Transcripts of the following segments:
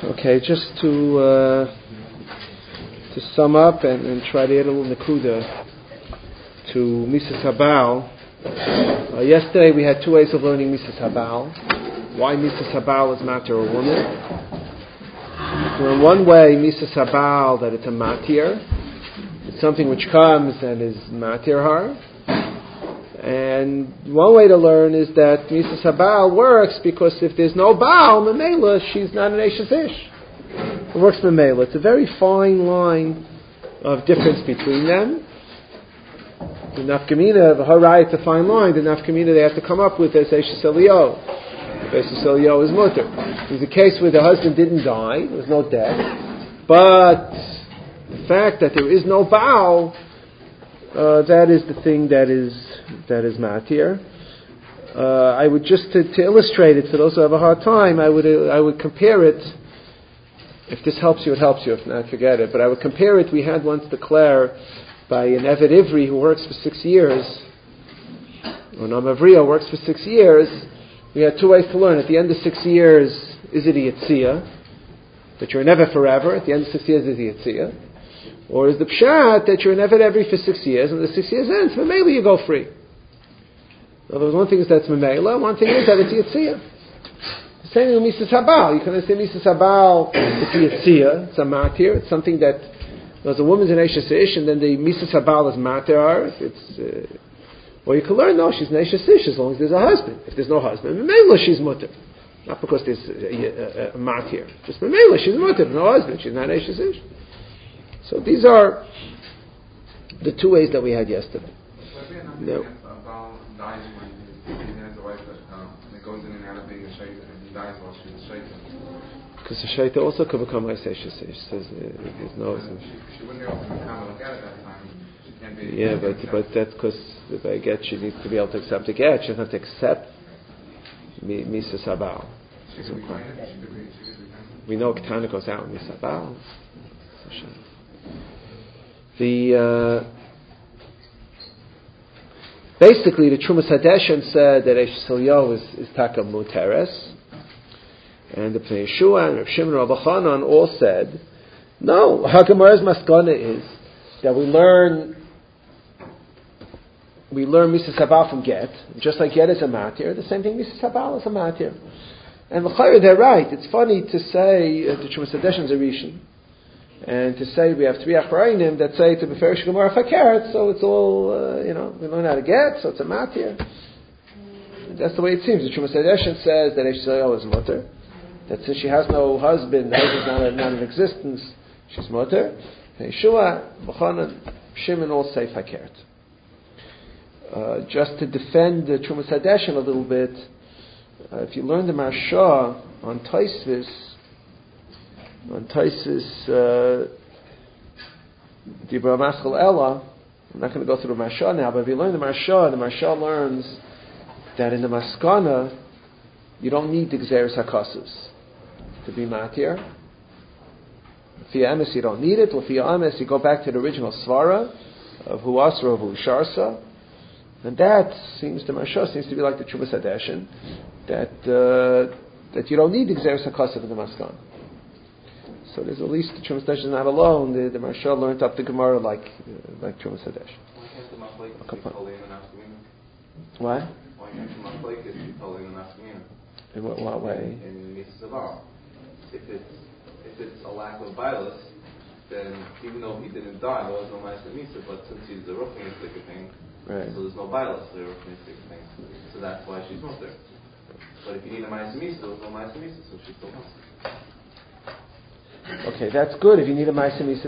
Okay, just to sum up and try to add a little nakuda to Misas Habal. Yesterday we had two ways of learning Misas Habal. Why Misas Habal is matter a woman. So in one way, Misas Habal, that it's a matir. It's something which comes and is matir her. And one way to learn is that Misas Habal works because if there's no Baal, Memela, she's not an Eishes Ish. It works Memela. It's a very fine line of difference between them. The Nafkamina, the Harai, it's a fine line. The Nafkamina they have to come up with is Eishes Elio. Eishes Elio is mutter. There's a case where the husband didn't die, there was no death, but the fact that there is no Baal, that is the thing that is matir. I would just to illustrate it for those who have a hard time, I would compare it. If this helps you, it helps you. If not, forget it. But I would compare it. We had once declare by an Eved Ivri who works for 6 years, or an Amavriya works for 6 years. We had two ways to learn. At the end of 6 years, is it a Yitziyah? That you're never forever. At the end of 6 years, is it a Yitziyah? Or is the pshat that you're never every for 6 years, and the 6 years ends, Mamela you go free. Now, there's one thing is that's Mamela, one thing is that it's Yitziyah. The same thing with Misas Habal. You can say Misas Habal, it's Yitziyah, it's a matir, it's something that, there's a woman's an Eishes Ish, and then the Misas Habal is matir, or you can learn, no, she's an Eishes Ish as long as there's a husband. If there's no husband, Mamela she's mutter. Not because there's a matir. Just Mamela she's mutter, no husband, she's not Eishes Ish. So these are the two ways that we had yesterday. No. Dies when he has a wife that goes in and out of being a shaita, and he dies while she's a shaita. Because the shaita also could become a Eishes Ish. She says there's no. She wouldn't be able to become a get at that time. She can't be. Yeah, but that's because if I get, she needs to be able to accept a get. She doesn't have to accept Misas Habal. We know Ketana goes out with Misas Habal. Basically, the Trumas Hadeshen said that Eishes Elio is Taka Muteres, and the Pnei Yeshua and Rav Shimon and Rabbi Chanan all said, no, Hagemara's Maskana is that we learn Misas Habal from Get, just like Get is a matir, the same thing Misas Habal is a matir. And l'chayr, they're right. It's funny to say the Trumas Hadeshen is a Rishon, and to say we have 3 Achrayim that say to Beferish Gemara Fakeret, so it's all, we learn how to get, so it's a matir. That's the way it seems. The Trumas Hadeshen says that Eishes Elio is mutter, that since she has no husband, the husband is not in existence, she's mutter. Yeshua, B'chanan, Shimon all say Fakeret. Just to defend the Trumas Hadeshen a little bit, if you learn the Marsha on Taisvis, Dibra Maschal Ella, I'm not going to go through the Marsha now, but if you learn the Marsha learns that in the Maskana, you don't need the Gzeres HaKasus to be matir. L'fia Emes, you don't need it. L'fia Emes, you go back to the original Svara of Hu Asra, of Hu Sharsa, and that seems to Marsha seems to be like the Trumas Hadeshen, that you don't need the Gzeres HaKasus in the Maskana. So there's at least the Trumas Hadeshen is not alone. The Marsha learned up the Gemara like Trumas Hadeshen. Why can't the Mafleik be totally in the Nafkamina? What? Why can't the Mafleik be totally in the Nafkamina? In what way? In Misas Habal. If it's a lack of bias, then even though he didn't die, there was no Ma'aseh Misa, but since he's the Ruchnistic thing, right. So there's no bias for the Ruchnistic thing. So that's why she's not there. But if you need a Ma'aseh Misa, there was no Ma'aseh Misa, so she's still not. Okay, that's good. If you need a Ma'aseh Misa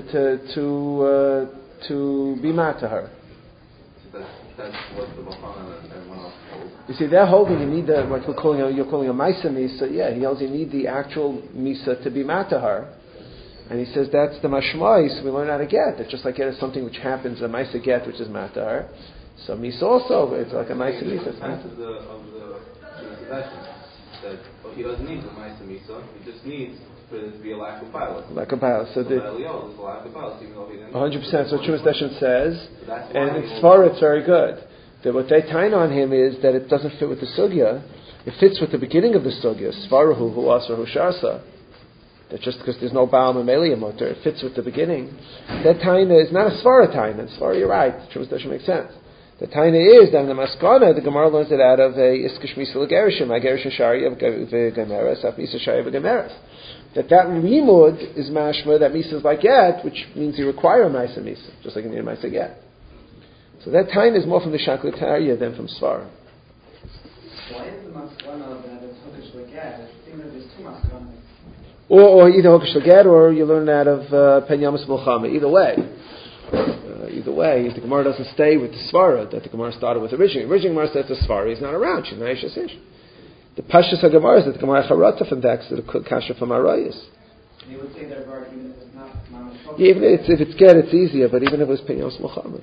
to be mad to her. So that's what the Bafana and everyone else holds. You see, they're holding you need what you're calling a Ma'aseh Misa. Yeah, he holds you need the actual Misa to be mad to her. And he says that's the Mashmais. We learn how to get. It's just like get is something which happens, a Ma'aseh get, which is mad to her. So Misa also, it's like a Ma'aseh Misa. It's of the Shabbat that he doesn't need the Ma'aseh Misa. He just needs for there to be a lack of bias. Lack of bias. So there's a lack of bias, even though he didn't. 100%. So Trumas Hadeshen says, and in Svara it's very good. That what they tie on him is that it doesn't fit with the sugya. It fits with the beginning of the sugya. Svarahu hu asra hu sharsa. that just because there's no Baal Mameliya Mutter, it fits with the beginning. That Taina is not a Svara Taina. Svara, you're right. Truth doesn't make sense. The Taina is that in the Maskana, the Gemara learns it out of a Iskish Misa L'Gerishim, a Gerishim Shari of Gemeres, of Misa Shari of Gemeres. That limud is mashma, that Misa is like Get, which means you require a Maisa Misa, just like you need a Maisa Get. So that Taina is more from the Shaklatariya than from Svara. Why is the Maskana that it's Hokish L'Get? I think that there's two Maskanas. Or either Hokish L'Get, or you learn out of Pen Yamas Mulchama. Either way, the Gemara doesn't stay with the Svara that the Gemara started with originally. Originally, Gemara says the Svara is not around. She's not Aisha Sish. The Pashas HaGemara is that the Gemara Charata from Dax, the Kasha from Arayas. You would say that word even if it's not Mamash. Yeah, even if it's Get, it's easier, but even if it was Pen Yamas Mulchama.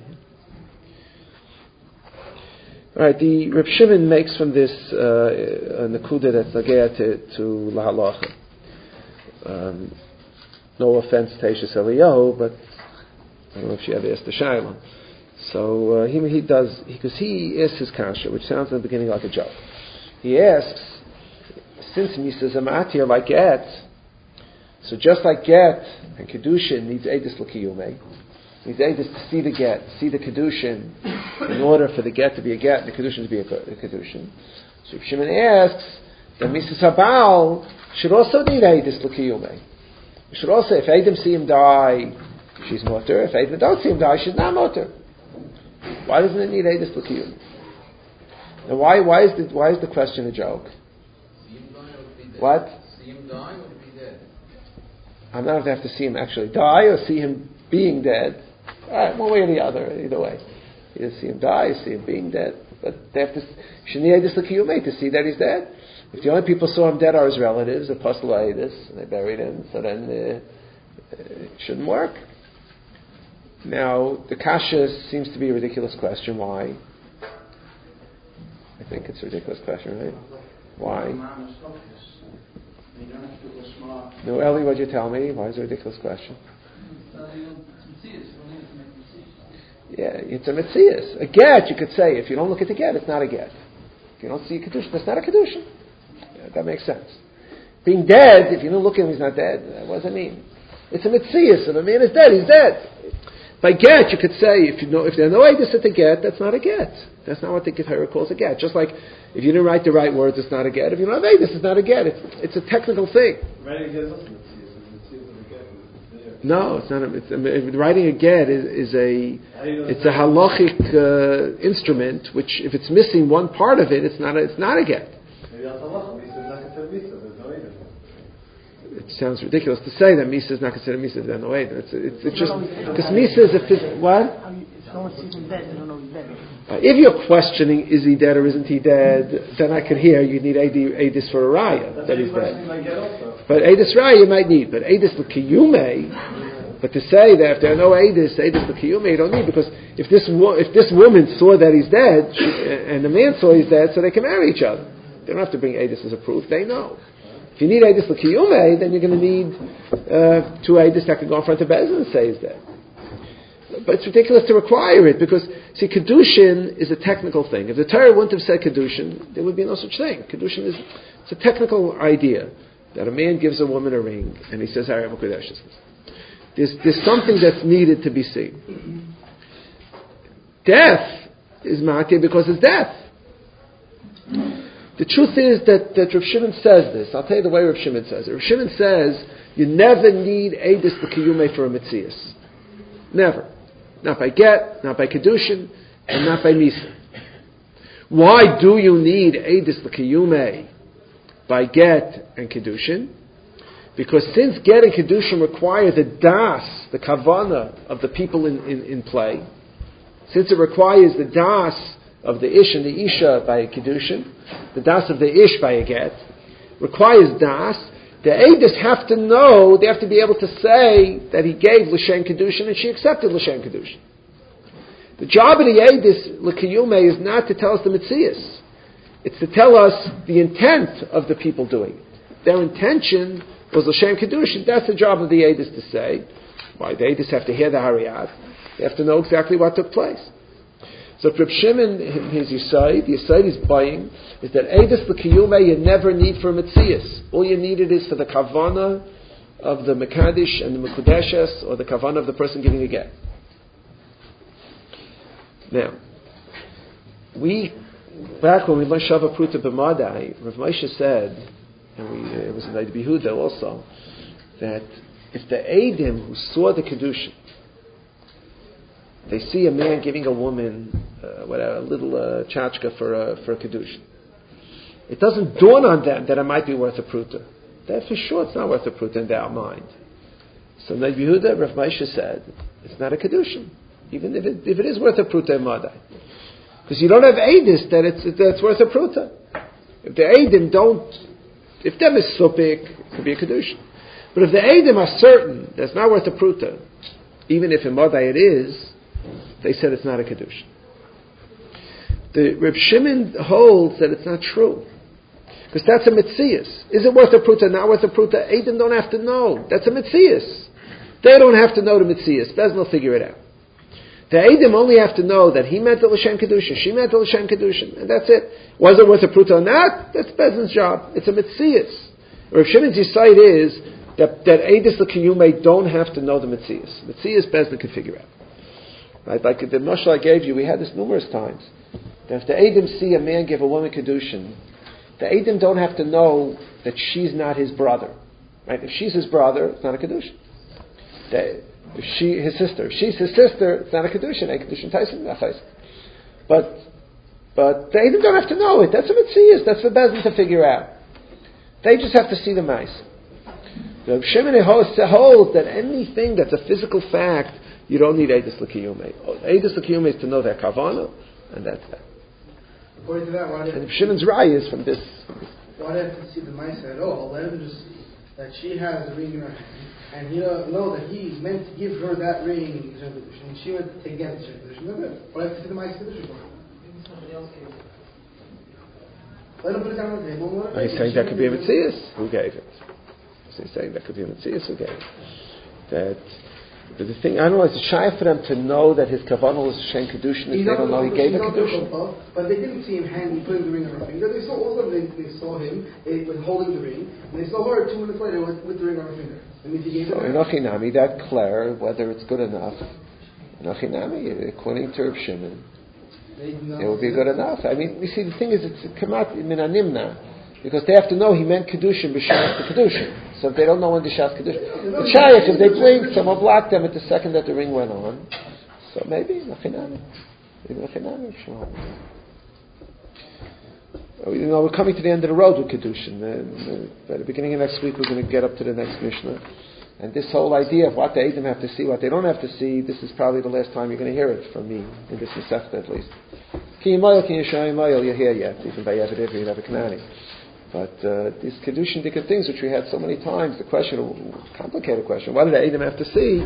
All right, the Reb Shimon makes from this a Nakuda that's Nagea to Lahalacha. No offense to Eishes Eliyahu, but I don't know if she ever asked the Shaila. So he does, because he asks his kasha, which sounds in the beginning like a joke. He asks, since Misa Zamatir like Get, so just like Get and Kedushin needs Eidus L'Kiyumei, needs Eidus to see the Get, see the Kedushin, in order for the Get to be a Get and the Kedushin to be a Kedushin. So if Shimon asks, that Misa Sabal should also need Eidus L'Kiyumei. You should also, if Eidim see him die, she's mutter. If Eidim don't see him die, she's not mutter. Why doesn't it need Eidus L'Kiyumei? And why is the question a joke? See him die or be dead? What? See him die or be dead? I'm not going to have to see him actually die or see him being dead. All right, one way or the other, either way. Either see him die or see him being dead. But they have to, should need Eidus L'Kiyumei to see that he's dead. If the only people saw him dead are his relatives, Apostle Eidus, and they buried him, so then it shouldn't work. Now, the kasha seems to be a ridiculous question. Why? I think it's a ridiculous question, right? Why? No, Eli, what'd you tell me? Why is it a ridiculous question? Yeah, it's a metzias. A get, you could say, if you don't look at the get, it's not a get. If you don't see a kedushin, that's not a kedushin. Yeah, that makes sense. Being dead, if you don't look at him, he's not dead. What does that mean? It's a metzias. If a man is dead, he's dead. By get, you could say, if there are no Eidus at the get, that's not a get. That's not what the Ketara calls a get. Just like, if you didn't write the right words, it's not a get. If you don't have Eidus, it's not a get. It's a technical thing. Writing a get is also a no, it's not. Writing a get is a halachic instrument, which if it's missing one part of it, it's not a get. Maybe that's halacha. Misa is not considered misa. There's no Eidus. It sounds ridiculous to say that Misa is not considered Misa. There's no Eidus. It's just because Misa is a what? If no one sees him dead, they don't know he's dead. If you're questioning is he dead or isn't he dead, then I could hear you need Eidus for a raya that he's dead. But Eidus raya you might need, but Eidus l'kiyumei. But to say that if there are no Eidus l'kiyumei, you don't need, because if this woman saw that he's dead and the man saw he's dead, so they can marry each other. They don't have to bring Eidus as a proof. They know. If you need Eidus l'kiyumei, then you're going to need two Eidus that can go in front of Bezin and say he's dead. But it's ridiculous to require it, because, see, Kedushin is a technical thing. If the Torah wouldn't have said Kedushin, there would be no such thing. Kedushin it's a technical idea that a man gives a woman a ring and he says, There's something that's needed to be seen. Death is matir because it's death. The truth is that Rav Shimon says this. I'll tell you the way Rav Shimon says it. Rav Shimon says you never need Eidus l'kiyumei for a metzias. Never. Not by get, not by kedushin, and not by misa. Why do you need Eidus l'kiyumei by get and kedushin? Because since get and kedushin require the das, the kavana of the people in play, since it requires the das of the ish and the isha by a kedushin, the das of the ish by a get, requires das. The Eidus have to know, they have to be able to say that he gave L'Shem Kedushin and she accepted L'Shem Kedushin. The job of the Eidus, L'Kiyumei, is not to tell us the Metzias. It's to tell us the intent of the people doing it. Their intention was L'Shem Kedushin. That's the job of the Eidus to say. Why? The Eidus have to hear the Hariyat. They have to know exactly what took place. So Reb Shimon, his Yisayid, the Yisayid is buying, is that Eidus l'kiyumei you never need for Metzias. All you needed is for the Kavana of the Mekadesh and the Mekudeshes, or the Kavanah of the person giving a get. Now, back when we learned Shava Pruta B'madai, Rav Moshe said, and it was in Eid Behuda also, that if the Eidim who saw the Kedushin, they see a man giving a woman a little chachka for a Kedushin, it doesn't dawn on them that it might be worth a Pruta. That for sure it's not worth a Pruta in their mind. So in Eid Behuda, Rav Moshe said, it's not a Kedushin, even if it is worth a Pruta in Madai. Because you don't have Eidis that it's worth a Pruta. If the Eidim don't, if them is supik, it could be a Kedushin. But if the Eidim are certain that it's not worth a Pruta, even if in Madai it is, they said it's not a Kedushin. The Reb Shimon holds that it's not true. Because that's a Metzias. Is it worth a Pruta, not worth a Pruta? Eidim don't have to know. That's a Metzias. They don't have to know the Metzias. Bezin will figure it out. The Eidim only have to know that he meant the L'Shem Kedushin, she meant the L'Shem Kedushin, and that's it. Was it worth a Pruta or not? That's Bezin's job. It's a Metzias. Rav Shimon's insight is that Eidis L'Kiyumei don't have to know the Metzias. Metzias Bezin can figure out. Right? Like the mashal I gave you, we had this numerous times. That if the Eidim see a man give a woman Kedushin, the Eidim don't have to know that she's not his brother. Right? If she's his brother, it's not a Kedushin. If she's his sister, it's not a Kedushin. A Kedushin Tyson, not Tyson. But the Eidim don't have to know it. That's a Metzias. That's for Bezin to figure out. They just have to see the mice. The Shimon holds that anything that's a physical fact, you don't need Eidus L'Kiyumei. Eidus L'Kiyumei is to know their Kavanah, and that's that. According to that, why did Shimon's Rai is from this. Why did I see the mice at all? Let him just see that she has a ring in her hand, and he doesn't know that he meant to give her that ring, and she went to take against the position. That's it. Why did I see the mice position for? Somebody else gave it. Let him put it down on the table. He's saying that could be a Metzias. Who gave it? So he's saying that could be a Metzias. Who gave it? But the thing, I don't know, it's a shy for them to know that his kavanah was Shem Kedushin if they don't know he gave a Kedushin. But they didn't see him putting the ring on her finger. They saw him holding the ring, and they saw her 2 minutes later with the ring on her finger. That means he gave it. So in Achinami, that clear whether it's good enough. In Achinami, according to Reb Shimon, it would be good enough. I mean, you see, the thing is, it's Kamat Min Animna. Because they have to know he meant Kedushin b'Shas the Kedushin. So if they don't know when the Shas Kedushin, the Shayach, if they blink, someone blocked them at the second that the ring went on. So maybe Nachinami. We're coming to the end of the road with Kedushin. By the beginning of next week, we're going to get up to the next Mishnah. And this whole idea of what the Eidim have to see, what they don't have to see, this is probably the last time you're going to hear it from me, in this Masechta at least. Ki Yimayel, Ki Yishayimayel, you'll hear yet, even by Yevid Ivri and Avikanani. But these Kedushin Dika things which we had so many times, the question, complicated question, what did the Eidim have to see?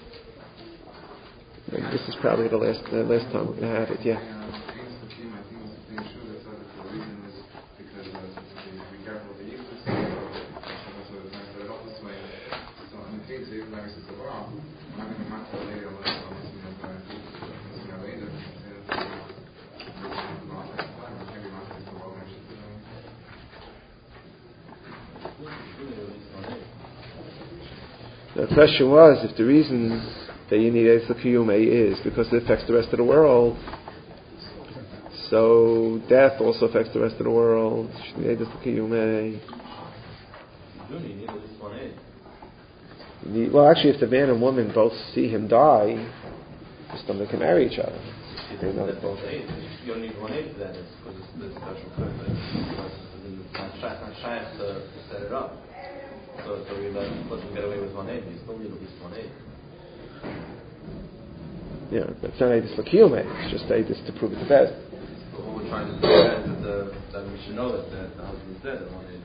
Maybe this is probably the last time we're going to have it, yeah. The question was, if the reason that you need Eidus L'Kiyumei is because it affects the rest of the world, so death also affects the rest of the world. You need Eidus L'Kiyumei. Well, actually, if the man and woman both see him die, then they can marry each other. You don't need one aid for that, because it's the special kind. It's not shy to set it up. So we let them get away with one aid. You still need at least one aid. Yeah, but it's not Eidus L'Kiyumei. It's just Eidus to prove it the best. But what we're trying to do is that we should know that the husband's dead and one aid.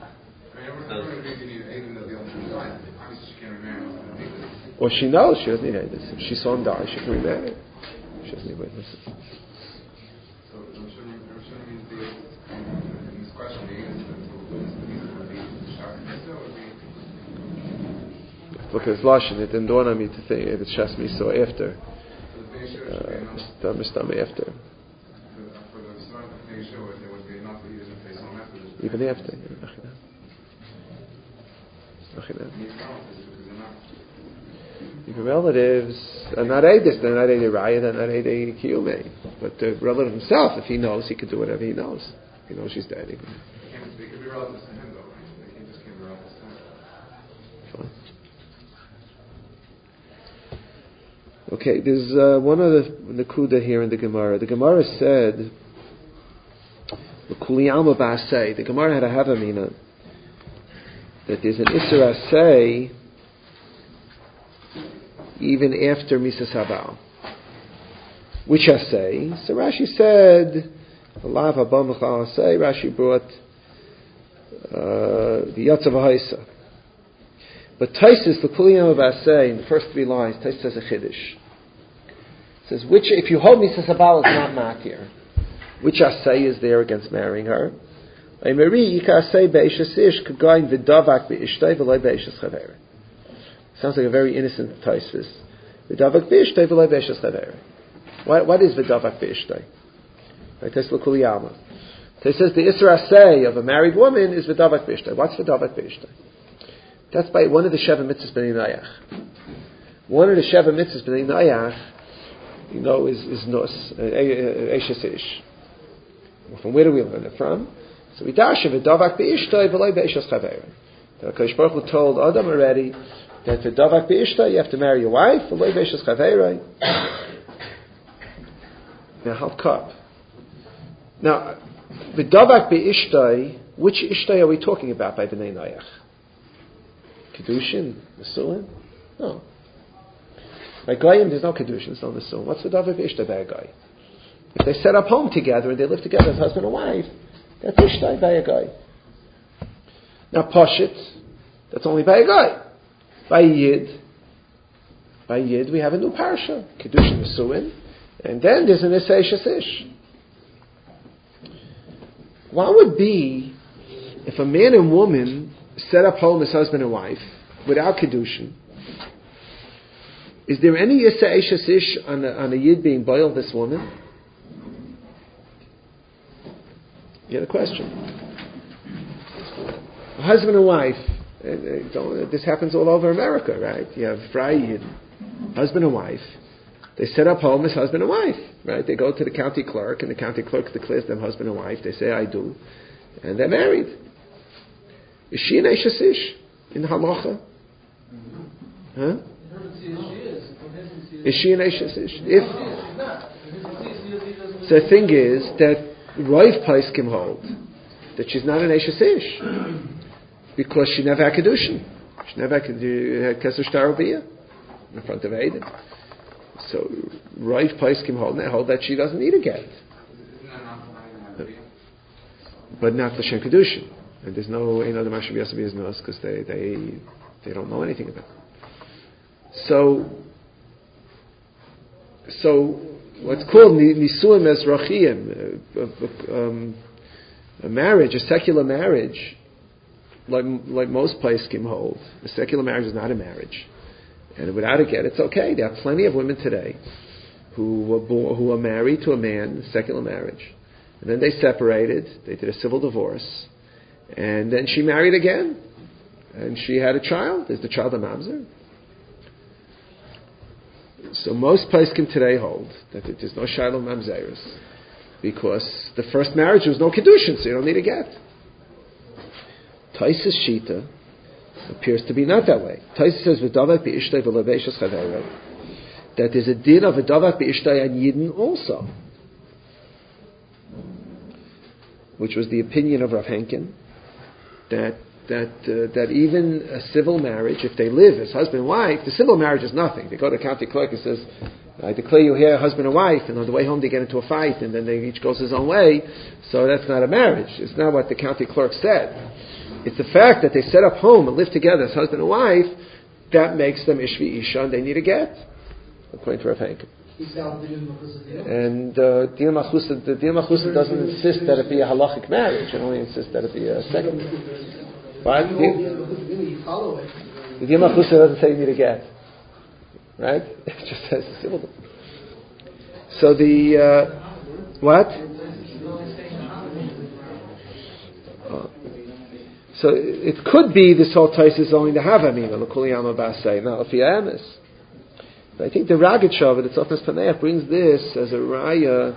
Well, she knows she doesn't need Eidus. If she saw him die, she can remarry. She doesn't need witnesses. So, shouldn't mean in this question, the Eidus would be Shas Misa or would be? Look, it's Lashon. It didn't dawn on me to think if it's Shas Misa or after. Mistama after. For the start of the there would be enough that he doesn't face on after this. Even after. If the relatives are not Eidis, they're not Eidei Raya, they're not Eidei Kiyume. But the relative himself, if he knows, he can do whatever he knows. If he knows she's dead, he can. They could be relatives to him, though, right? They can't just be relatives to him. Fine. Okay, there's one other Nakuda here in the Gemara. The Gemara said, the Kuliyama Ba'asei, the Gemara had a Havamina, that there's an Isser Asei even after Misas Habal. Which Asei? So Rashi said, Alav Haba Mechal Asei, Rashi brought the Yatzav HaHaisa. But Taisus, the Kuliyama Ba'asei, in the first three lines, Taisus says a Chiddush. It says, which, if you hold Misas Habal is not matir, which Asei is there against marrying her? Sounds like a very innocent Taisus. V'davak b'ishtay v'lay be'eshas chaver. What is v'davak b'ishtay? Right, that's l'kuliyama. It says the Isra Asay of a married woman is v'davak b'ishtay. What's v'davak b'ishtay? That's by one of the Sheva Mitzvahs b'nei Nayach. One of the Sheva Mitzvahs b'nei Nayach, is Nus, Eishes Ish. Well, from where do we learn it from? So we dash v'davak b'ishtay v'lay be'eshas chaver. The HaKadosh Baruch Hu told Adam already that for davak be'ishta you have to marry your wife. V'lay be'eshas chaver. Now help cup. Now the davak be'ishta, which ishta are we talking about by Bnei Nayach? Kedushin, Nesuin? No. By Goyim there's no Kedushin, there's no Nesuin. What's the davak be'ishta by a guy? If they set up home together and they live together as husband and wife, that's ishta by a guy. Now Pashit, that's only by a guy. By Yid, we have a new parsha, Kedushin Nesuin, and then there's an Isay Shasish. What would be if a man and woman set up home as husband and wife without Kedushin? Is there any Isay Shasish on a Yid being boiled this woman? You had a question. A husband and wife. This happens all over America, right? You have Yid, husband and wife. They set up home as husband and wife, right? They go to the county clerk, and the county clerk declares them husband and wife. They say, I do. And they're married. Is she an Eishes Ish in Halacha? Huh? Is she an Eishes Ish? So the thing is that Rav Paiskim hold that she's not an Eishes Ish. Because she never had Kedushin. She never had Kesser Shtarobiyah in front of Aiden. So, Rav Paiskim hold that she doesn't need a get. But not L'Shem Kedushin. And there's no the Mashav Yosef Yiznos because they don't know anything about it. So what's called Nisuim Ezrachiyim, a marriage, a secular marriage, like most Paiskim hold, a secular marriage is not a marriage, and without a get, it's okay. There are plenty of women today who are married to a man, secular marriage, and then they separated. They did a civil divorce, and then she married again, and she had a child. Is the child a mamzer? So most Paiskim today hold that there's no Shiloh Mamzeris because the first marriage was no Kedushin, so you don't need a get. Taisus Shita appears to be not that way. Taisus says v'davak b'ishtay v'lebeishas chavera that there's a din of v'davak b'ishtay and Yidden also, which was the opinion of Rav Henkin that even a civil marriage, if they live as husband and wife, the civil marriage is nothing. They go to the county clerk and says, I declare you here husband and wife, and on the way home they get into a fight, and then they each goes his own way, so that's not a marriage. It's not what the county clerk said. It's the fact that they set up home and live together as husband and wife, that makes them Ishvi Isha, and they need a get, according to Rav Henkin. And the Din Machusa doesn't insist that it be a halachic marriage, it only insists that it be a second marriage. Right? The Din Machusa doesn't say you need a get. Right? It just says the civil. So the what? So it could be this whole Tais is only to have Amina, L'Kuli Yama Basei, not L'Fia Emes. But I think the Ragatshov, the Tzofnas Paneach, brings this as a raya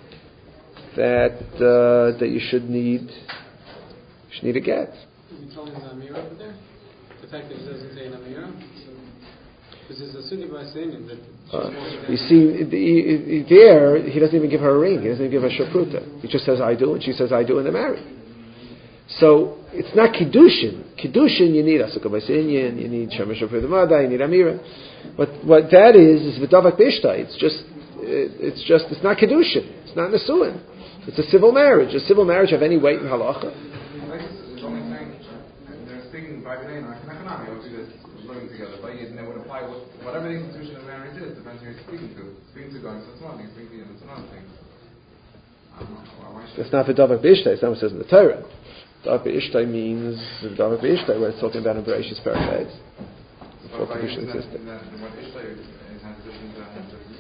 that you should need a get. You telling the Amira over there? The fact that he doesn't say an Amira? Because it's a Sunni by saying that. You see, there, he doesn't even give her a ring. He doesn't even give her a shapruta. He just says, I do, and she says, I do, and they're married. So, it's not Kiddushin. Kiddushin, you need Asukah Basinyan, you need Shemesh of the Mada, you need Amira. But what that is V'davak Bishta. It's not Kiddushin. It's not Nesuin. It's a civil marriage. Does civil marriage have any weight in halacha? It's only saying they're speaking by the name, obviously they're living together, but they would apply whatever the institution of marriage is, depends who you're speaking to. Speaking to going, so it's one thing, speaking to him, it's another thing. I don't know. That's not V'davak Bishta. It's not what it says in the Torah. V'davak Bishta means V'davak Bishta, where it's talking about in Bereshis Perek. What Ishtai has addition to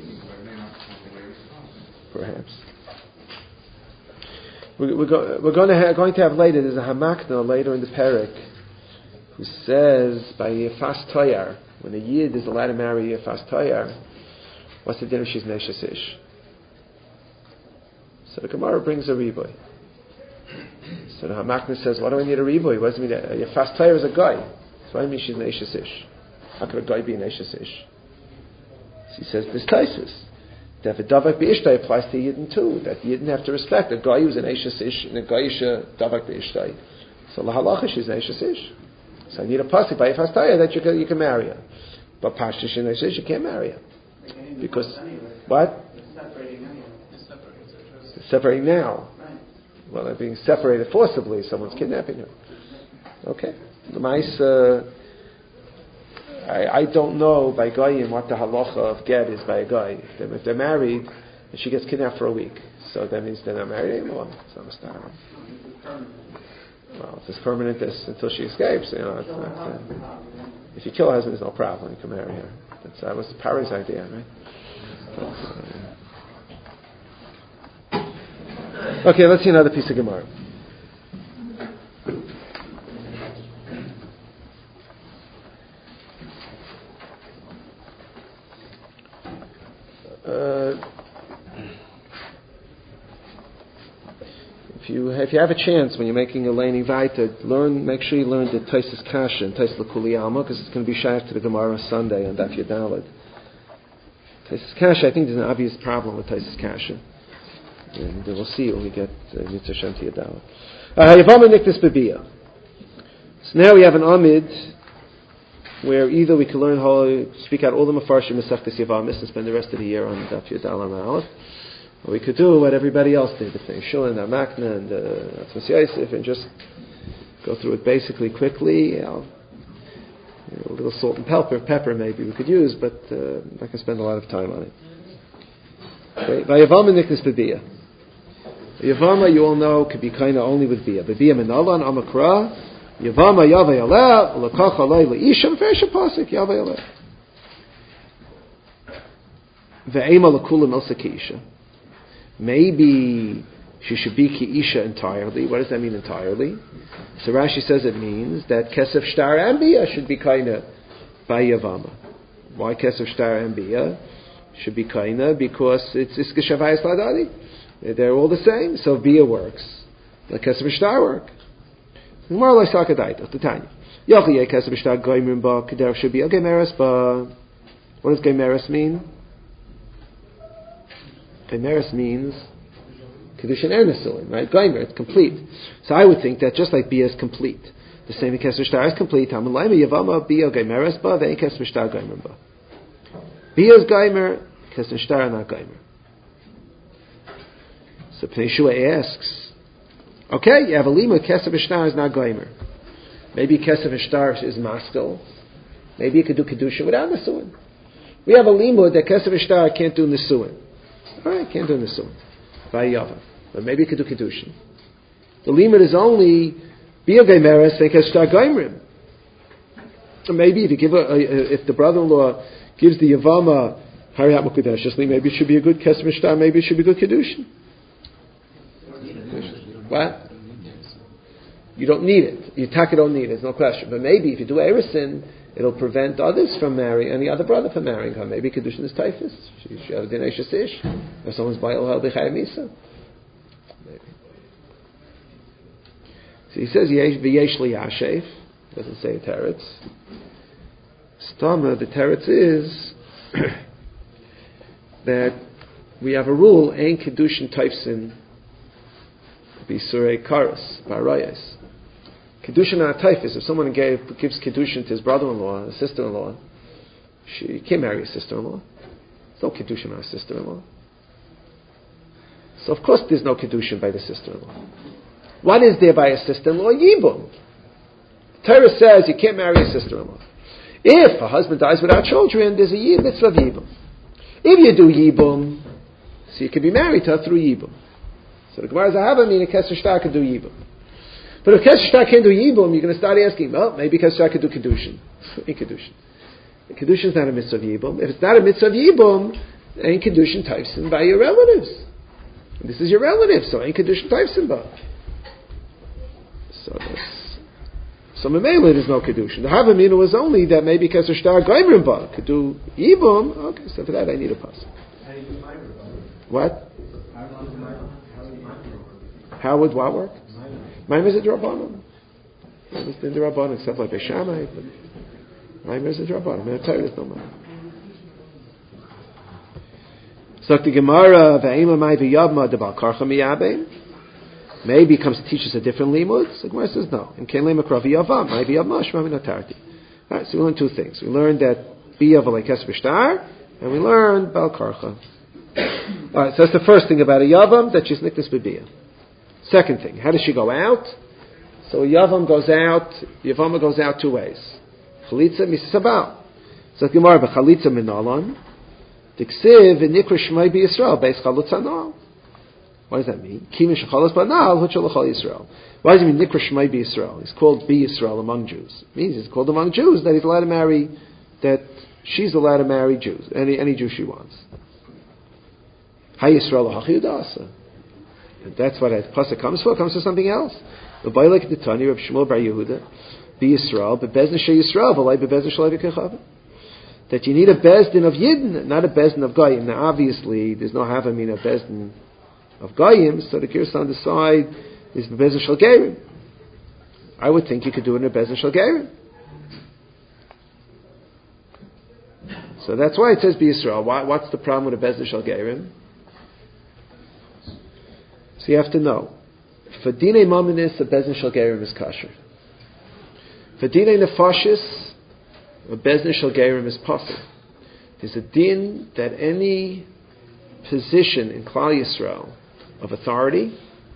perhaps. We're going to have later, there's a Hamakna later in the Perek who says by Yefas Toyar, when a Yid is allowed to marry Yefas Toyar, what's the dinner she's Neshes Ish? So the Gemara brings a Riboy. So the Hamakna says, why do I need a Riboy? What does it mean? Yefas Toyar is a guy. So why do I mean she's Neshes Ish? How could a guy be Neshes Ish? So he says, this Taisus. That the Davak B'Ishtai applies to Yidden too. That Yidden have to respect a guy who's an Eishes Ish and a Gaisha Davak B'Ishtai. So Lahalacha she's an Eishes Ish. So I need a pasuk by Yefas Toyar that you can marry her. But Pashtish and Eishes Ish you can't marry her. Because what? They're separating now. Well, they're being separated forcibly. Someone's kidnapping her. Okay. The mice. I don't know by Goyim what the halacha of get is by a guy. If they're married, and she gets kidnapped for a week, so that means they're not married anymore. It's not a star. Well, it's as permanent as until she escapes. If you kill her husband, there's no problem. You can marry her. That was Parry's idea, right? Okay, let's see another piece of Gemara. If you have a chance when you're making a laning vaita, make sure you learn the Taisus Kasha and Taisus L'Kuli Alma, because it's going to be shaykh to the Gemara Sunday on Daf Yadalad. Taisus Kasha, I think there's an obvious problem with Taisus Kasha, and we'll see when we get Mitzvah Shem to Yadalad. Yavama Niktis Bebiyah. So now we have an Amid where either we can learn how to speak out all the Mefarshim Masechtas Yavamis and spend the rest of the year on Daf Yadalad and Aleph. Or we could do what everybody else did, the Shulin, the Makna, and Atzmas Yosef, and just go through it basically quickly. A little salt and pepper maybe we could use, but I'm not going to spend a lot of time on it. Vayavama Niknis Bebiyah. Yavama, you all know, could be kind of only with Biyah. Bebiyah Menalan, Amakra, Yavama Yavay Aleh, Ulakach Aleh Le'isham, Fesha Pasik, Yavay Aleh. Ve'ema L'Kula Milsa Keisha. Maybe she should be Ki'isha entirely. What does that mean entirely? So Rashi says it means that Kesef Shtar and Biyah should be kind of by Yavama. Why Kesef Shtar and Biyah should be kind of? Because it's Iska Shavayas Ladadi. They're all the same. So Biyah works. Like Kesef Shtar work. More like Sakadaita, the Tanya. Yochiyeh Kesef Shtar Goyimrim Ba Keder should be Gemeres Ba. What does Gemeres mean? Gemeres means Kedushin and Nesuin, right? Geimer, it's complete. So I would think that just like Biyah is complete, the same in Kesef Shtar is complete. Hamalayma Yavama Biyah Gemeres Ba, they ain't Kesef Shtar Geimer Ba. Biyah is Geimer, Kesef Shtar not Geimer. So Pnei Shua asks, okay, you have a lima, Kesef Shtar is not Geimer. Maybe Kesef Shtar is Maskil. Maybe you could do Kedushin without Nesuin. We have a lima that Kesef Shtar can't do Nesuin. Alright, can't do Nesuin. By Yava. But maybe you could do Kedushin. The limit is only Biyah Geimeres Kesef Shtar Geimrim. Maybe if you give if the brother-in-law gives the Yavama Hariyat Mukadeshus, maybe it should be a good Kesef Shtar, maybe it should be good Kedushin. What? you don't need it. You don't need it, there's no question. But maybe if you do Erisin, it'll prevent others from marrying, any other brother from marrying her. Maybe Kedushin is typhus. She has a Dinei Ish. If someone's Ba'il Hal B'Chayim Misa. Maybe. So he says, V'yesh li Yashev. Doesn't say a teretz. Stama, the teretz is that we have a rule, Ein Kedushin Typhsin B'Surei Karas, B'Arayas. Kedushin on a typhus, if someone gives Kedushin to his brother-in-law, his sister-in-law, she can't marry his sister-in-law. There's no Kedushin on a sister-in-law. So of course there's no Kedushin by the sister-in-law. What is there by a sister-in-law? Yibum. Torah says you can't marry a sister-in-law. If a husband dies without children, there's a mitzvah of Yibum. If you do Yibum, so you can be married to her through Yibum. So the Gemara says, I mean a Kesser Shtar can do Yibum. But if Kesser Shtar can't do Yibum, you're going to start asking, well, maybe Kesser Shtar could do Kedushin. Ain't Kedushin. Kedushin is not a mitzvah of Yibum. If it's not a mitzvah of Yibum, ain't Kedushin Typhsin by your relatives. And this is your relative, so ain't Kedushin Typhsin by. So Memela there's no Kedushin. The Havamina was only that maybe Kesser Shtar Goimrim Ba could do Yibum. Okay, so for that I need a pasuk. What? How would what work? Maimer is a Drabanan. It's in the Rabbanan except like Beishamai, but Maimer is a Drabanan. I'm tell you there's no Maimer. So the Gemara Ve'ema Mai V'Yavma Debal Karcha Miyabein. Maybe he comes to teach us a different limud. So the Gemara says no. In Ken Lema Krav Yavam, Mai V'Yavma Shema Minatarti. All right, so we learned two things. We learned that Biyav Alekes B'Shtar, and we learned Bal Karcha. All right, so that's the first thing about a Yavam, that she's Niknas B'Biyah. Second thing, how does she go out? So a Yavama goes out two ways. Chalitza misabal. So the Gemara b'chalitza minalon. Diksiv v'nikra shmei b'Yisrael beis chalutza nal. What does that mean? Kimi shechalas b'nal huchal l'chal Yisrael. Why does it mean nikra shmei b'Yisrael? He's called b'Yisrael among Jews. It means he's called among Jews that he's allowed to marry, that she's allowed to marry Jews, any Jew she wants. Hay Yisrael l'hachi udasa. And that's what a pasuk comes for. It comes for something else. The Bailek the Tani of Shmuel Bar Yehuda, be Yisrael, but Bezdin She Yisrael, but like Bezdin Shalai V'Kechav. That you need a Bezdin of Yidden, not a Bezdin of Goyim. Now, obviously, there's no Havamina Bezdin of Goyim, so the Kirs on the side is Bezdin Shal Gerim. I would think you could do it in a Bezdin Shal Gerim. So that's why it says be Yisrael. What's the problem with a Bezdin Shal Gerim? So you have to know. For Dinei Maminis, a Bezdin Shal Gerim is kosher. For Dinei Nefashis, a Bezdin Shal Gerim is possible. There's a din that any position in Klal Yisrael of authority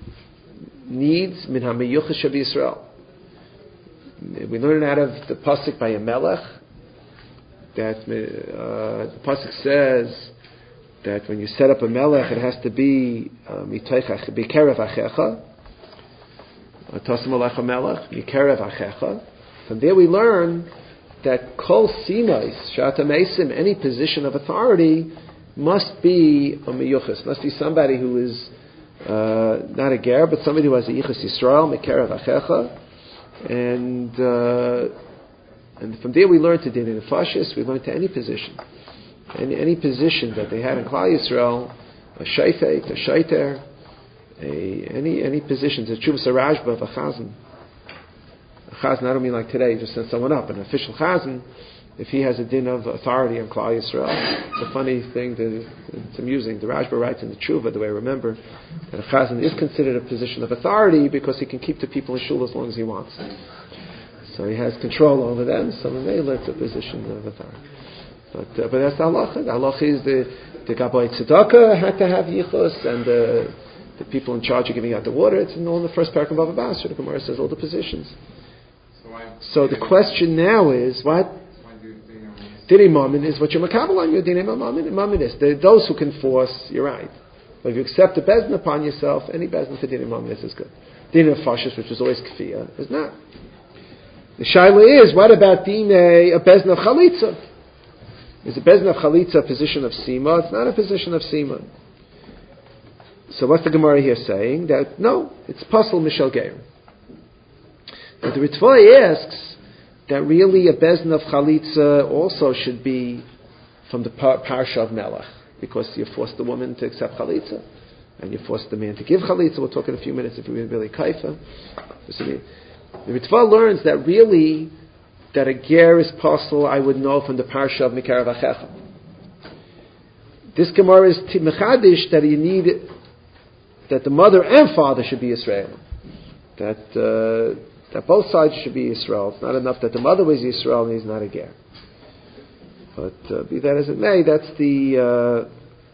needs min ha-meyuchas of Yisrael. We learn out of the pasuk by a melech that the pasuk says that when you set up a melech, it has to be bikerev achecha. Tasim alecha melech bikerev achecha. From there we learn that kol simais shata mesim, any position of authority must be a miyuchas, must be somebody who is not a ger, but somebody who has a yichus Yisrael bikerev achecha, and from there we learn to din in fashists. We learn to any position. Any position that they had in Klal Yisrael, a shayfet, a shayter, any positions, a chuvas arashba of a chazan. A chazan, I don't mean like today, you just send someone up. An official chazan, if he has a din of authority in Klal Yisrael, it's a funny thing, it's amusing. The Rashba writes in the Tshuva, the way I remember, that a chazan is considered a position of authority because he can keep the people in shul as long as he wants. So he has control over them, so Mimela it's a position of authority. But that's the halacha. The halacha is the Gabbai Tzedakah had to have yichus, and the people in charge of giving out the water. It's all in the first paragraph of Bava Basra. The Gemara says all the positions. So the question now is, what? Dinei Mamin is what you're makabel on. Your Dinei Mamin is. Those who can force, you're right. But if you accept a bezdin upon yourself, any bezdin for Dinei Mamin is good. Dinei Fashis, which is always kfiyah, is not. The shaila is, what about Dinei, a bezdin of Chalitza? Is a bezdin of Chalitza a position of Sima? It's not a position of Sima. So what's the Gemara here saying? That no, it's Pasal Mishal Gerim. But the Ritva asks that really a bezin of chalitza also should be from the parsha of Melech, because you forced the woman to accept chalitza, and you forced the man to give chalitza. We'll talk in a few minutes if we're really kaifa. The Ritva learns that really that a ger is possible, I would know from the parsha of Mikarav Achecha. This Gemara is mechadish that you need that the mother and father should be Israel. That both sides should be Israel. It's not enough that the mother was Israel and he's not a ger. But be that as it may, that's the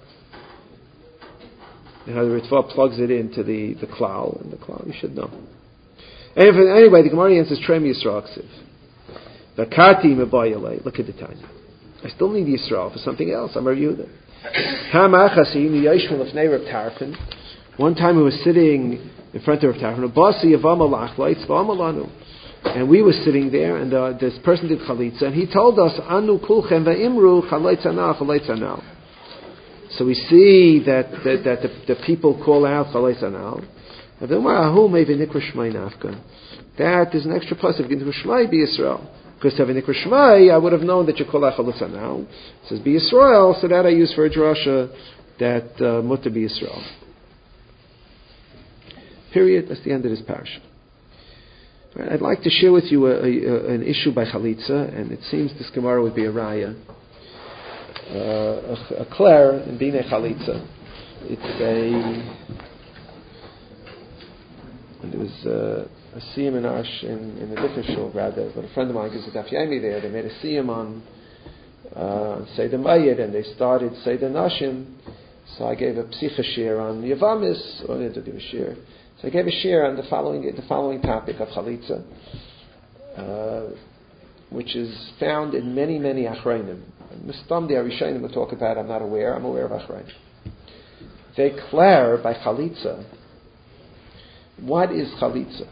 how the Ritva plugs it into the klal, and the klal you should know. Anyway, the Gemara answers Trem Yisrael Ksiv. Vakati mebayale. Look at the time. I still need Yisrael for something else. I'm a Yehuda. One time we were sitting in front of Rav Tarfon, and we were sitting there, and this person did chalitza, and he told us, Anu kulchem va'imru chalitza now. So we see that the people call out chalitza now. That is an extra plus of Nikra Shmai be Yisrael. Because to have a Nikra Shmai, I would have known that you call out chalitza now. It says be Yisrael, so that I use for a drasha that mutter be Yisrael. Period. That's the end of this parasha. Right, I'd like to share with you an issue by chalitza, and it seems this Gemara would be a raya. A Claire in Bine Chalitza. There was a siyum in Arsh in a different shul, rather, but a friend of mine gives a daf yomi there. They made a siyum on Seder Mayed, and they started Seder Nashim. So I gave a psicha shir on Yavamis, or I didn't give a shir. So I gave a shir on the following topic of Chalitza, which is found in many Achrayim. Mistam the Arishonim will talk about. I'm not aware. I'm aware of Achrayim. They declare by Chalitza. What is Chalitza?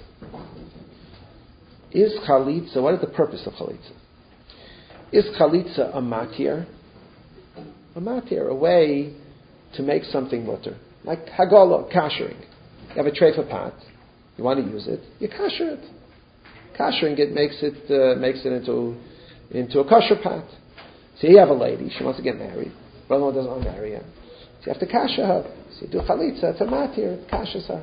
What is the purpose of Chalitza? Is Chalitza a matir? A matir, a way to make something mutter. Like Hagala, kashering. You have a treifa pot. You want to use it. You kasher it. Kashering it makes it into a kosher pot. So you have a lady. She wants to get married. Brother doesn't want to marry her. So you have to kasher her. So you do chalitza. It's a matir. It kashers her.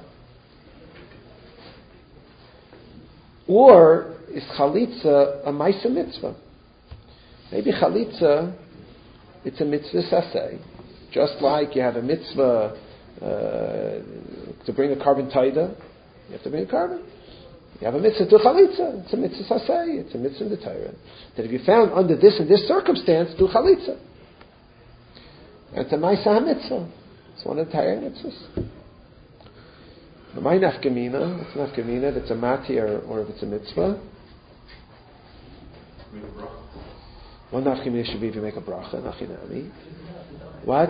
Or is chalitza a ma'isa mitzvah? Maybe chalitza, it's a mitzvah saseh. Just like you have a mitzvah to bring a carbon taida, you have to bring a carbon. You have a mitzvah to chalitza. It's a mitzvah saseh. It's a mitzvah in the Torah. That if you found under this and this circumstance, do chalitza. And it's a ma'isa mitzvah. It's one of the Torah mitzvahs. My nafkamina, it's nafkamina if it's a matir or if it's a mitzvah. One nafkamina should be if you make a bracha, nachinami. What?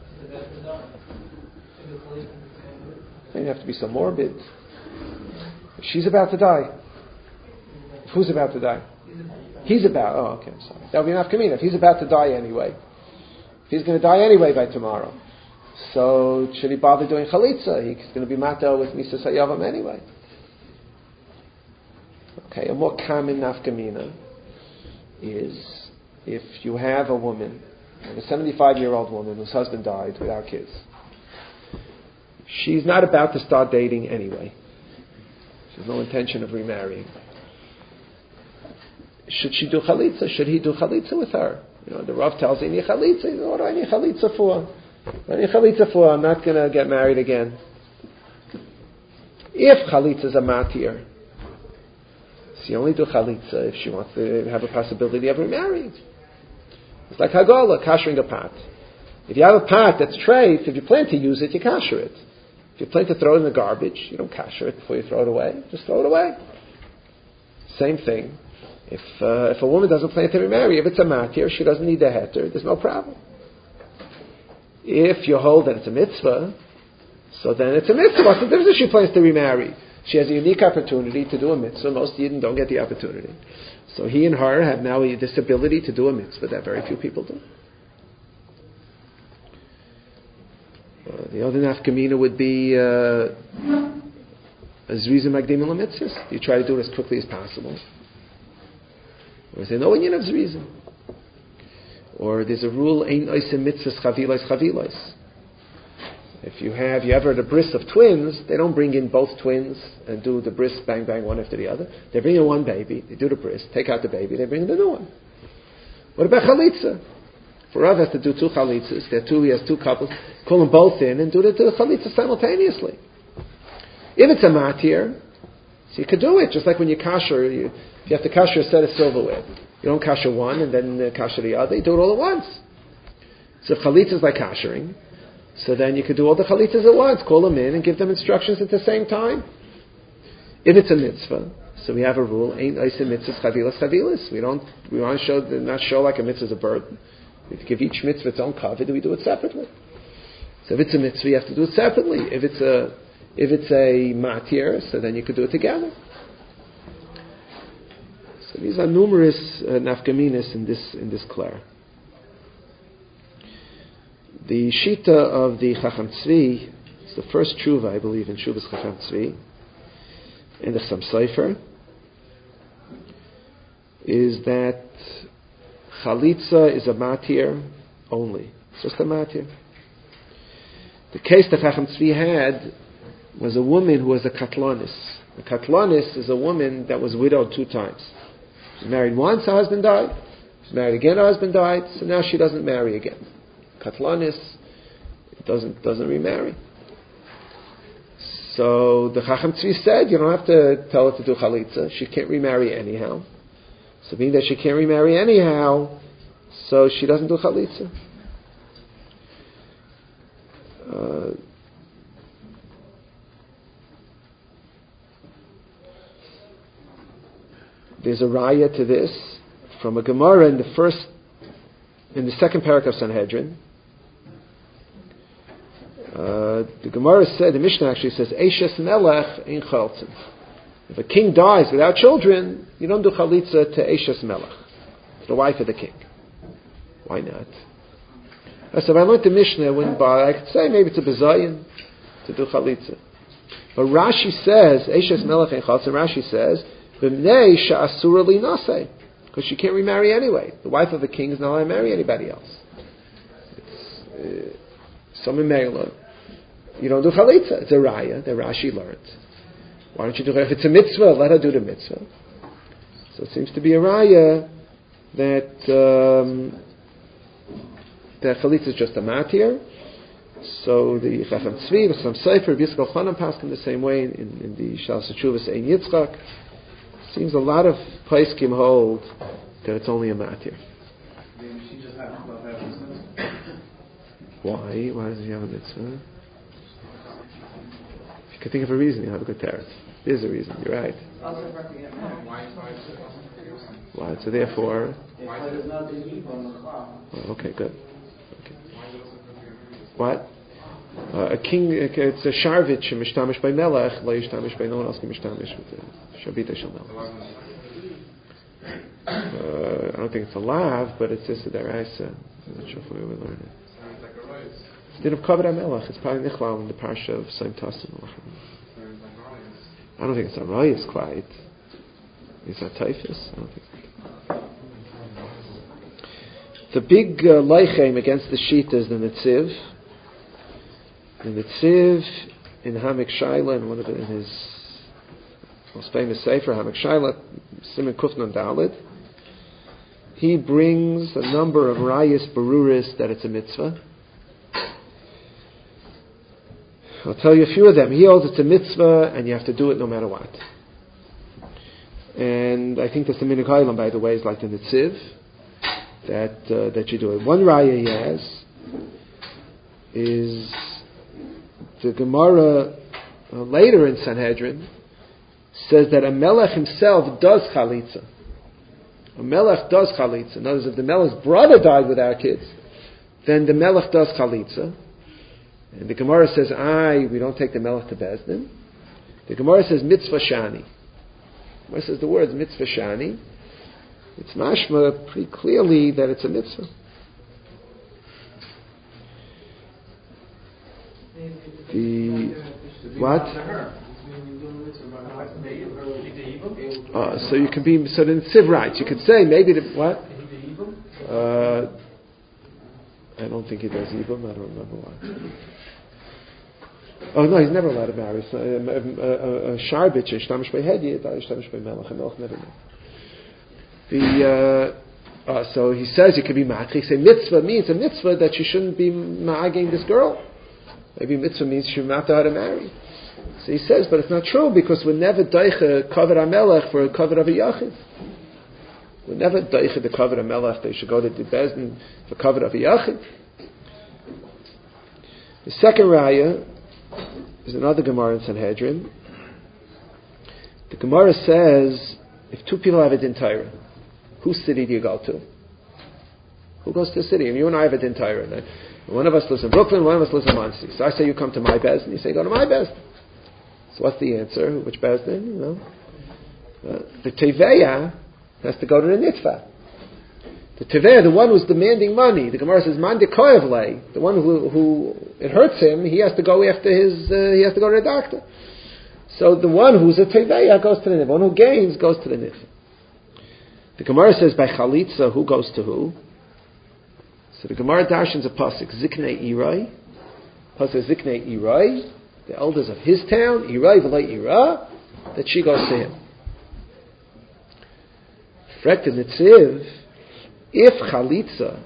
You have to be so morbid. She's about to die. Who's about to die? He's about. Oh, okay, I'm sorry. That would be nafkamina. If he's about to die anyway. If he's going to die anyway by tomorrow. So should he bother doing chalitza? He's going to be mato with Misa Sayavam anyway. Okay, a more common nafkamina is if you have a woman, a 75-year-old woman whose husband died without kids. She's not about to start dating anyway. She has no intention of remarrying. Should she do chalitza? Should he do chalitza with her? The Rav tells him, chalitza. What do I need chalitza for? I'm not going to get married again. If chalitza is a matir, she only do chalitza if she wants to have a possibility of remarrying. It's like Hagala, kashering a pot. If you have a pot that's treif, if you plan to use it, you kasher it. If you plan to throw it in the garbage, you don't kasher it before you throw it away. Just throw it away. Same thing. If a woman doesn't plan to remarry, if it's a matir, she doesn't need the heter, there's no problem. If you hold that it's a mitzvah, so then it's a mitzvah. What's the difference if she plans to remarry? She has a unique opportunity to do a mitzvah. Most Yidden don't get the opportunity. So he and her have now this ability to do a mitzvah that very few people do. The other nafkamina would be Zriza Magdim Mitzvahs. You try to do it as quickly as possible. Or is there no Inyan of Zriza? Or there's a rule, Ein Oisem Mitzvahs Chavilos Chavilos. If you ever had a bris of twins, they don't bring in both twins and do the bris bang bang one after the other. They bring in one baby, they do the bris, take out the baby, they bring in the new one. What about chalitza? For Rav has to do two chalitzas. He has two couples. Call them both in and do the chalitza simultaneously. If it's a matir, so you could do it just like when you kasher. You have to kasher a set of silverware. You don't kasher one and then kasher the other. You do it all at once. So if chalitza is like kashering, so then you could do all the chalitzas at once. Call them in and give them instructions at the same time. If it's a mitzvah, so we have a rule: ain't oisem mitzvahs chavilas chavilas. We want to not show like a mitzvah is a burden. We have to give each mitzvah its own covet, and we do it separately. So if it's a mitzvah, you have to do it separately. If it's a matir, so then you could do it together. So these are numerous nafkaminas in this klar. The shita of the Chacham Tzvi is the first tshuva, I believe, in Shuvas Chacham Tzvi, in the Chassam Sofer, is that chalitza is a matir only. It's just a matir. The case that Chacham Tzvi had was a woman who was a katlanis. A katlanis is a woman that was widowed 2 times. She was married once, her husband died. She was married again, her husband died. So now she doesn't marry again. Katlanis doesn't remarry. So the Chacham Tzvi said, you don't have to tell her to do chalitza. She can't remarry anyhow. So being that she can't remarry anyhow, so she doesn't do chalitza. There's a raya to this from a Gemara in the second parak of Sanhedrin. The Gemara said, the Mishnah actually says, Eishes Melech ein chaltzin. If a king dies without children, you don't do chalitza to Eishes Melech, to the wife of the king. Why not? So if I learned the Mishnah, I could say maybe it's a bezayin to do chalitza. But Rashi says, Eishes Melech ein chaltzin, Rashi says, V'mnei sha'asura li naseh, because she can't remarry anyway. The wife of the king is not allowed to marry anybody else. It's some Mela. You don't do chalitza. It's a raya that Rashi learned. Why don't you do it? If it's a mitzvah, let her do the mitzvah. So it seems to be a raya that chalitza is just a matir. So the Chacham Tzvi, the Chassam Sofer, Yisrael Chanan passed in the same way in the Shalas Teshuvos Ein Yitzchak. Seems a lot of poskim hold that it's only a matir. She just happens to have a mitzvah. Why? Why does he have a mitzvah? If you can think of a reason, you have a good teretz. There's a reason. You're right. Also for to get married. Why? So therefore. There's nothing heap on the clock. Oh, okay, good. Okay. What? A king, it's a sharvit shemishtamish by melech, lo yishtamish by no one else can mishtamish with the shabita shel melech. I don't think it's a lav, but it's just a deraisa. I'm not sure if we will learn it. It's din of kavod melech. It's probably nichlal in the parsha of Saim Tasim. I don't think it's a rayis quite. Is that typhus? I don't think so. The big leichem against the shitas in the Tziv. In the Tziv, in Hamek Shaila, in his most famous sefer, Hamek Shaila, Siman Kufnan Dalid, he brings a number of rayas beruris that it's a mitzvah. I'll tell you a few of them. He holds it's a mitzvah, and you have to do it no matter what. And I think that's the minhag ha'olam, by the way, is like in the Tziv, that you do it. One raya he has is the Gemara later in Sanhedrin says that a melech himself does chalitza. A melech does chalitza. In other words, if the melech's brother died without kids, then the melech does chalitza. And the Gemara says, we don't take the melech to Bezdin. The Gemara says mitzvah shani. The Gemara says the words mitzvah shani. It's mashma pretty clearly that it's a mitzvah. What? So you can be, so then Siv writes, you could say maybe what? I don't think he does Ibum, I don't remember why. Oh no, he's never allowed to marry. A Sharbich, Ishtamish by Hedi, Ishtamish by Melech, and Melech never know. So he says you could be Ma'akri. Say mitzvah means a mitzvah that you shouldn't be ma'aging this girl. Maybe mitzvah means you not know how to marry. So he says, but it's not true because we're never daicha kavod HaMelech for a kavod of a yachid. We're never daicha the kavod HaMelech that you should go to the bezdin for kavod of a yachid. The second raya is another Gemara in Sanhedrin. The Gemara says, if two people have a din Torah, whose city do you go to? Who goes to the city? And you and I have a din Torah. One of us lives in Brooklyn, one of us lives in Monsey. So I say you come to my bezdin, you say go to my bezdin. So what's the answer? Which bezdin? The Teveya has to go to the Nitva. The Teveya, the one who's demanding money, the Gemara says, Man de koyevle, the one who it hurts him, he has to go after he has to go to the doctor. So the one who's a Teveya goes to the Nitva. The one who gains goes to the Nitva. The Gemara says, by Chalitza, who goes to who? So the Gemara darshans a pasuk, Ziknei Irai. Pasuk Ziknei Irai, the elders of his town, Irai v'lei Ira, that she goes to him. Frek the Nitziv, if Chalitza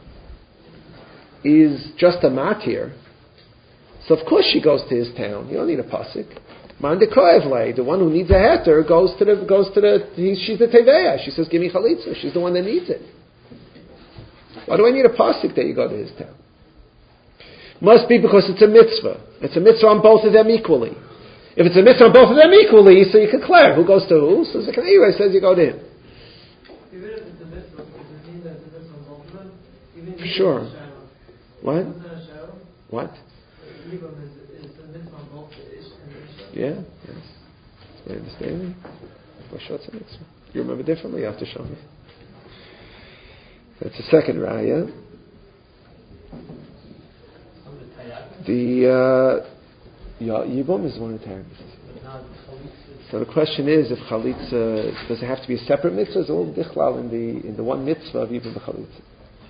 is just a matir, so of course she goes to his town. You don't need a pasuk. Man de koevle, the one who needs a heter goes to the she's the teveya. She says, "Give me chalitza." She's the one that needs it. Why do I need a pasuk that you go to his town? Must be because it's a mitzvah. It's a mitzvah on both of them equally. If it's a mitzvah on both of them equally, so you can declare who goes to who. So the Kanei says you go to him. Even if it's a mitzvah, because it means that it's a mitzvah on both of them. Sure. What? What? Is a mitzvah on both the ish and the isha. Yeah. Yes. That's my understanding. You remember differently? You have to show me. That's the second raya. The Yibum is one of the terms. So the question is, if Chalitza, does it have to be a separate mitzvah? Is a little dichlal in the one mitzvah of Yibum Chalitza?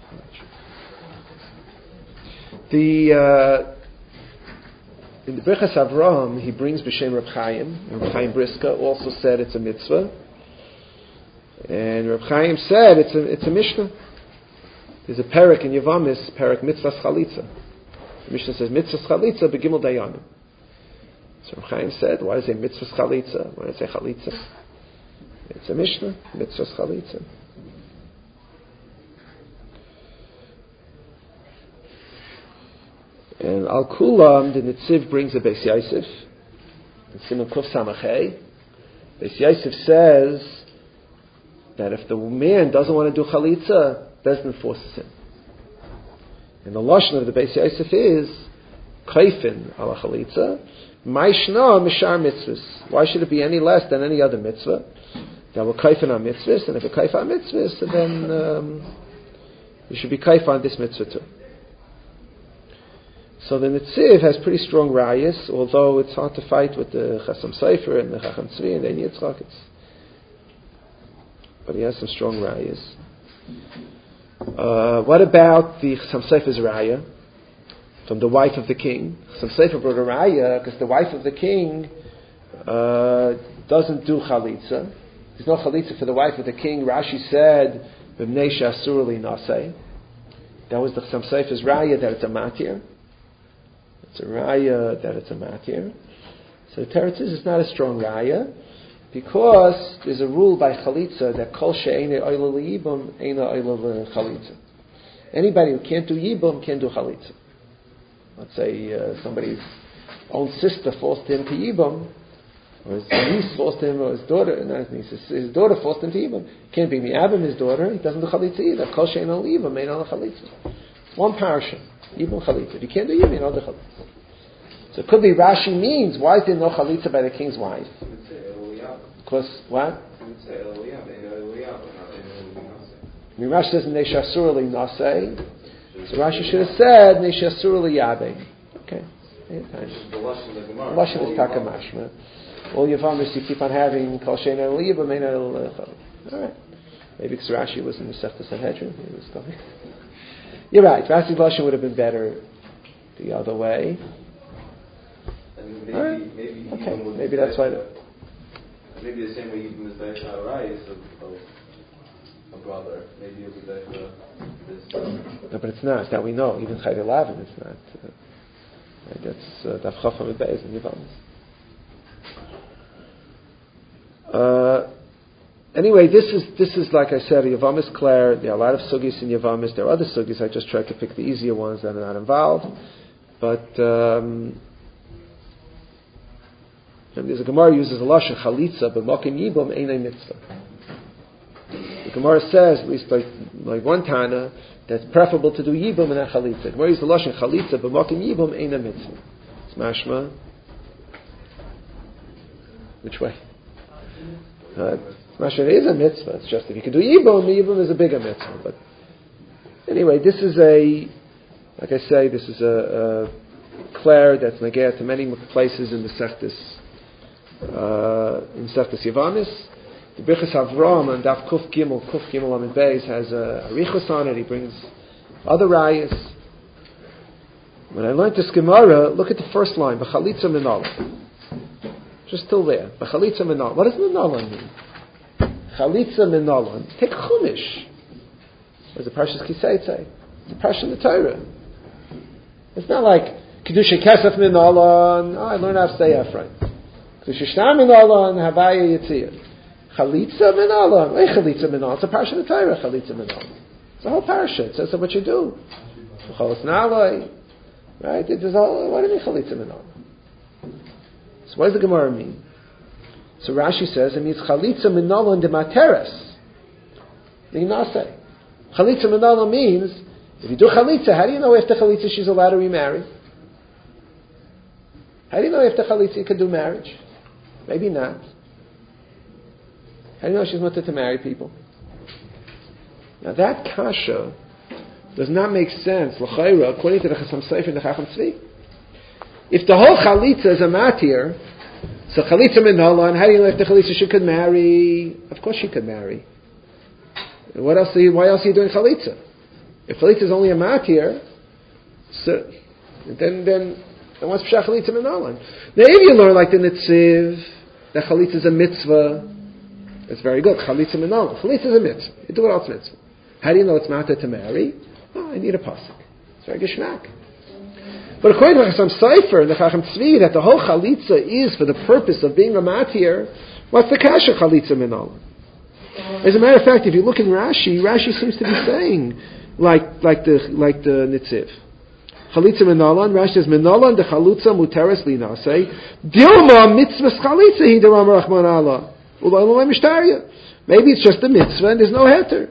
In the Birchas Avraham, he brings B'Shem Reb Chaim. Reb Chaim Briska also said it's a mitzvah. And Reb Chaim said it's a Mishnah. There's a parak in Yavamis, parak Mitzvahs Chalitza. The Mishnah says Mitzvahs Chalitza Begimel Dayanim. So Reb Chaim said, why does it say Mitzvahs Chalitza? Why does it say Chalitza? It's a Mishnah, Mitzvahs Chalitza. And Al Kulam, the Nitziv brings a Beis Yosef. In Simon Kuf Samachei, Beis Yosef says that if the man doesn't want to do Chalitza, Bezdin forces him. And the lashon of the Beis Yosef is Kaifin ala Chalitza, Maishna Mishar Mitzvahs. Why should it be any less than any other mitzvah? That we're Kaifin on mitzvahs, and if we're Kaifin on mitzvahs, then we should be Kaifin on this mitzvah too. So the Nitziv has pretty strong rayas, although it's hard to fight with the Chasam Sofer and the Chacham Tzvi and the Ein Yitzchak. But he has some strong rayas. What about the Chasam Sofer's raya from the wife of the king? Chasam Sofer brought a raya because the wife of the king doesn't do Chalitza. There's no Chalitza for the wife of the king. Rashi said, B'mnei she'asur li naseh. That was the Chasam Sofer's raya that it's a matir. It's a raya that it's a matir. So the Teretz is not a strong raya because there's a rule by Chalitza that kol she'eina oila liyibum eina oila Chalitza. Anybody who can't do yibum can't do Chalitza. Let's say somebody's own sister forced him to yibum, or his niece forced him, or his daughter, not his niece, his daughter forced him to yibum. Can't be mi'abim his daughter. He doesn't do Chalitza either. Kol she'eina oila yibum eina oila Chalitza. One parasha. Yibum Chalitza. If you can't do Yibum, you don't do Chalitza. So it could be Rashi means, why is there no Chalitza by the king's wife? Because, what? Rashi says, Neshasur li naseh. So Rashi should have said, Neshasur li yabeh. Okay. The Lashon is Takamashma. all Yavamis you keep on having Kol Shein El Yibam Ein El Chavit. All right. Maybe because Rashi was in the Masechta Sanhedrin. He was coming. You're right. Rashi's lashon would have been better the other way. And maybe, right. Maybe that's why. Maybe the same way Yibam is better for Arayis of a brother. Maybe it'll be better for this. No, but it's not. That we know. Even Chayei Lavin, it's not. Right, that's Daf Chafam Beis and Yavamis. Anyway, this is like I said, Yavamis Claire. There are a lot of sugis in Yavamis. There are other sugis. I just tried to pick the easier ones that are not involved. But there's a Gemara uses a lashon chalitza, but makim yibum einay mitzvah. The Gemara says, at least like one Tana, that's preferable to do yibum and a chalitza. The Gemara uses the lashon chalitza, but makim yibum einay mitzvah. It's mashma. Which way? Mashma is a mitzvah. It's just if you can do yibum is a bigger mitzvah. But anyway, this is like I say, this is a Claire that's negea to many places in the Sechtes Yavamis. The Birchas Avraham and Daf Kuf Gimel Amid Beis has a Arichos on it. He brings other rayas. When I learned this Gemara, look at the first line, B'chalitza Minala. Just still there. B'chalitza Minala. What does Minala mean? Chalitza Minala. Take Chumash. What does the Parshas Kisei say? It's a Parsha in the Torah. It's not like Kedusha Kesef Minala. I learned how to say Ephraim. Kedusha Shtam Minala and Havaya Yitziyah. Chalitza Minala. Hey, Chalitza Minala. It's a Parsha in the Torah. Chalitza Minala. It's a whole Parsha. It says what you do. Cholos Nalai. Right? What do you mean Chalitza Minala? So what does the Gemara mean? So Rashi says it means Chalitza Minala and Demateres. L'inase. Chalitza Minala means if you do Chalitza, how do you know after Chalitza she's allowed to remarry? How do you know after Chalitza you can do marriage? Maybe not. How do you know she's mutter to marry people? Now that kasha does not make sense, l'chayra, according to the Chasam Sofer and the Chacham Tzvi. If the whole Chalitza is a matir, so Chalitza Minala, and how do you know if the Chalitza she could marry? Of course she could marry. Why else are you doing Chalitza? If Chalitza is only a matir, so then what's Pshach Chalitza Minala? Now if you learn like the Netziv, that Chalitza is a mitzvah, it's very good. Chalitza Minala. Chalitza is a mitzvah. You do it else mitzvah. How do you know it's matir to marry? Oh, I need a pasuk. It's very geschmack. But according to Chasam Sofer and the Chacham Tzvi, that the whole Chalitza is for the purpose of being a matir, what's the kasha Chalitza Minala? As a matter of fact, if you look in Rashi seems to be saying like the Nitziv. Chalitza Minala, and Rashi says Minala and the Chalutza Muteres Linase Dilma Mitzvah Chalitza Hi Deram Rachman Allah Ulayla Mishtaria. Maybe it's just a mitzvah and there's no heter.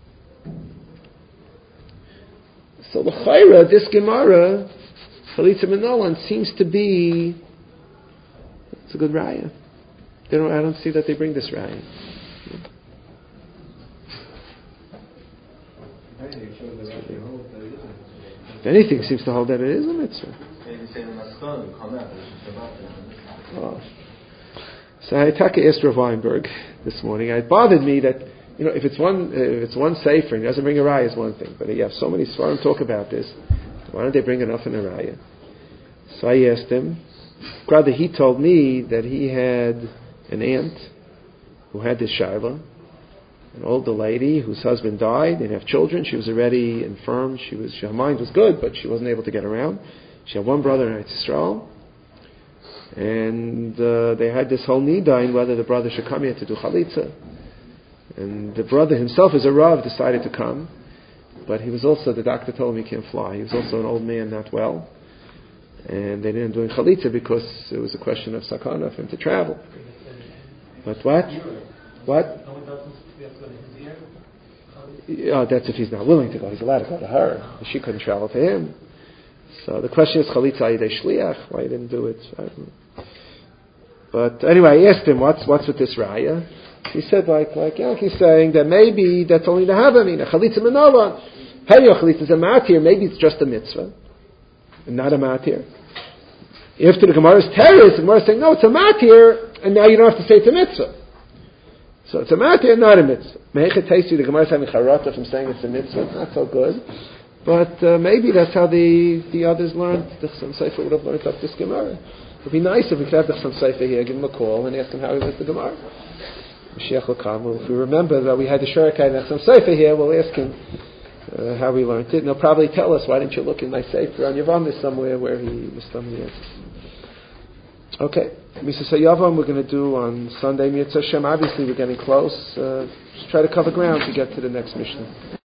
So the Chayra, this Gemara, Chalitza Minala seems to be, it's a good raya. I don't see that they bring this raya. If anything, seems to hold that it is a mitzvah. Oh. So I asked Rav Weinberg this morning. It bothered me that if it's one sefer and he doesn't bring a raya is one thing, but you have so many svarim talk about this. Why don't they bring enough in a raya? So I asked him. Rather, he told me that he had an aunt who had this shaila, an older lady whose husband died. They didn't have children. She was already infirm. Her mind was good, but she wasn't able to get around. She had one brother in Eretz Yisrael, and they had this whole nida in whether the brother should come here to do chalitza. And the brother himself, as a rav, decided to come, but he was also, the doctor told him he can't fly. He was also an old man, not well, and they didn't do chalitza because it was a question of sakana for him to travel. But what? That's if he's not willing to go. He's allowed to go to her. She couldn't travel to him. So the question is chalitza yidei shliach. Why he didn't do it? I don't know. But anyway, I asked him what's with this raya. He said he's saying that maybe that's only the havamina chalitza minala. Hey, chalitza is a matir. Maybe it's just a mitzvah, and not a matir. After the Gemara's teres, the Gemara is saying no, it's a matir. And now you don't have to say it's a mitzvah. So it's a matter, not a mitzvah. Mehechet Taisi, the Gemara is having charata from saying it's a mitzvah. Not so good. But maybe that's how the others learned. The Chassam Sofer would have learned up this Gemara. It would be nice if we could have the Chassam Sofer here, give him a call, and ask him how he learned the Gemara. Mashiach will come. If we remember that we had the Sharakai and the Chassam Sofer here, we'll ask him how he learned it. And he'll probably tell us, why didn't you look in my Sefer on Yavam somewhere where he was telling the answers. Okay. Misa Yavam we're going to do on Sunday. Mitzvah Hashem. Obviously we're getting close. Just try to cover ground to get to the next Mishnah.